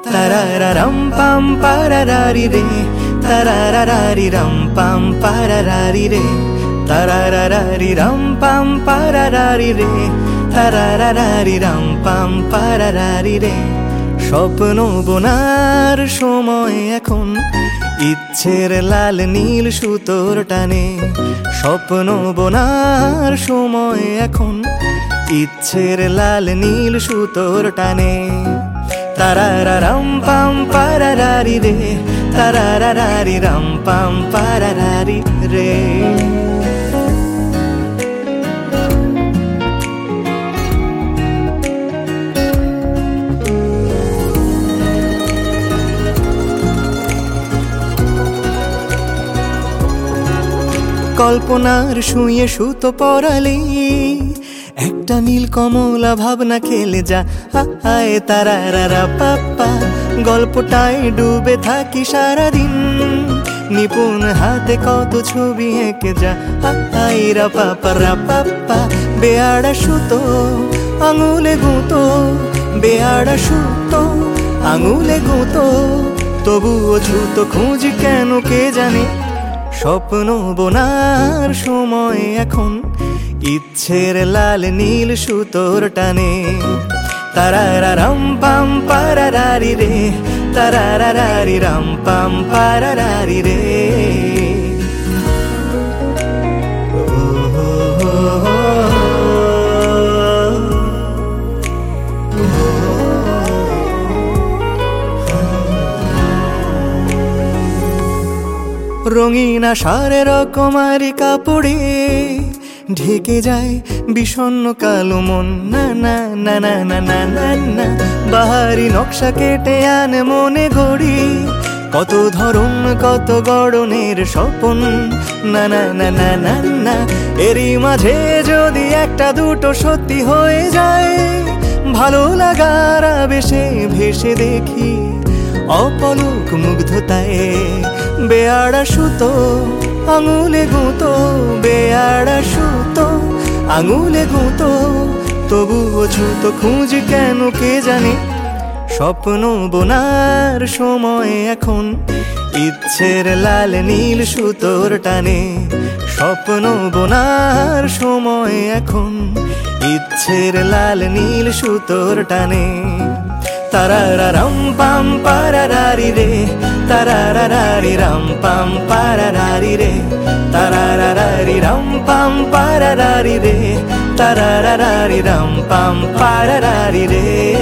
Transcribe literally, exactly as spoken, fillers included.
Tarararam pam pararari re, tararari ram pam pararari re, tararari ram pam pararari re, tararari ram pam pararari re. স্বপ্ন বোনার সময় এখন, ইচ্ছের লাল নীল সুতোর টানে। স্বপ্ন বোনার সময় এখন, ইচ্ছের লাল নীল সুতোর টানে। তারারারাম পাম পারারারি রে, তারারারি রাম পাম পারারারি রে। কল্পনার শুয়ে সুতো পরালে একটা নীল কমলা ভাবনা খেলে যা। হায় তারারারা পাপ্পা, গল্পটায় ডুবে থাকি সারাদিন। নিপুণ হাতে কত ছবি এঁকে যা। হায় রা পাপা রা পাপ্পা, বেয়াড়া সুতো আঙুলে গুঁতো, বেয়াড়া সুতো আঙুলে গুঁতো। তবুও ছুতো খুঁজি কেন কে জানে। স্বপ্ন বোনার সময় এখন, ইচ্ছের লাল নীল সুতোর টানে। তারারারাম পাম পারারারি রে, তারারারি রাম পাম পারারারি রে। রঙিন আষাঢ়ে রকমারি কাপড়ে ঢেকে যায় বিষণ্ণ কালো মন। না না না না না না না না, বাহারি নকশা কেটে আনে মনে গড়ি। কত ধরন কত গড়নের স্বপন। না না না না না না, এরই মাঝে যদি একটা দুটো সত্যি হয়ে যায়, ভালো লাগার আবেশে ভেসে দেখি অপলক মুগ্ধতায়। বেয়াড়া সুতো আঙুলে গুঁতো, বেয়াড়া সুতো আঙুলে গুঁতো। তবুও ছুতো খুঁজি কেন কে জানে। স্বপ্ন বোনার সময় এখন, ইচ্ছের লাল নীল সুতোর টানে। স্বপ্ন বোনার সময় এখন, ইচ্ছের লাল নীল সুতোর টানে। তারারারাম পাম পারারারি রে, তারারারি রাম পাম পারারারি রে, তারারারি রাম পাম পারারারি রে, তারারারি রাম পাম পারারারি রে।